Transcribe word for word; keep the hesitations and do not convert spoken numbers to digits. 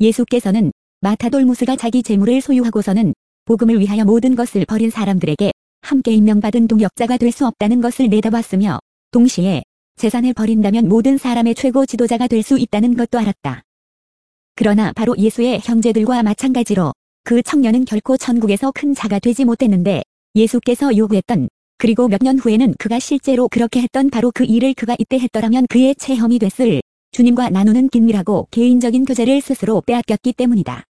예수께서는 마타돌무스가 자기 재물을 소유하고서는 복음을 위하여 모든 것을 버린 사람들에게 함께 임명받은 동역자가 될 수 없다는 것을 내다봤으며 동시에 재산을 버린다면 모든 사람의 최고 지도자가 될 수 있다는 것도 알았다. 그러나 바로 예수의 형제들과 마찬가지로 그 청년은 결코 천국에서 큰 자가 되지 못했는데 예수께서 요구했던 그리고 몇 년 후에는 그가 실제로 그렇게 했던 바로 그 일을 그가 이때 했더라면 그의 체험이 됐을 주님과 나누는 긴밀하고 개인적인 교제를 스스로 빼앗겼기 때문이다.